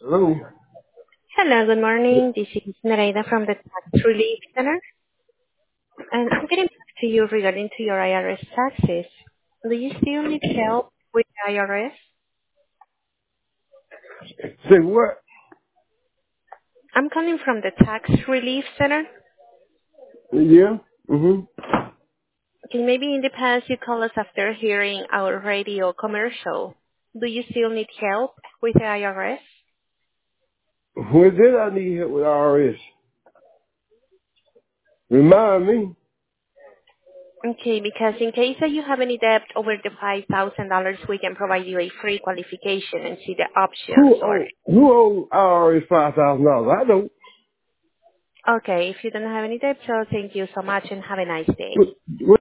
Hello. Hello, good morning. This is Nereida from the Tax Relief Center, and I'm getting back to you regarding to your IRS taxes. Do you still need help with IRS? Say what? I'm calling from the Tax Relief Center. Yeah. Mhm. Okay, maybe in the past you called us after hearing our radio commercial. Do you still need help with the IRS? When did I need help with IRS? Remind me. Okay, because in case that you have any debt over the $5,000, we can provide you a free qualification and see the options. Or Who owe IRS $5,000? I don't. okay, if you don't have any debt, so thank you so much and have a nice day. What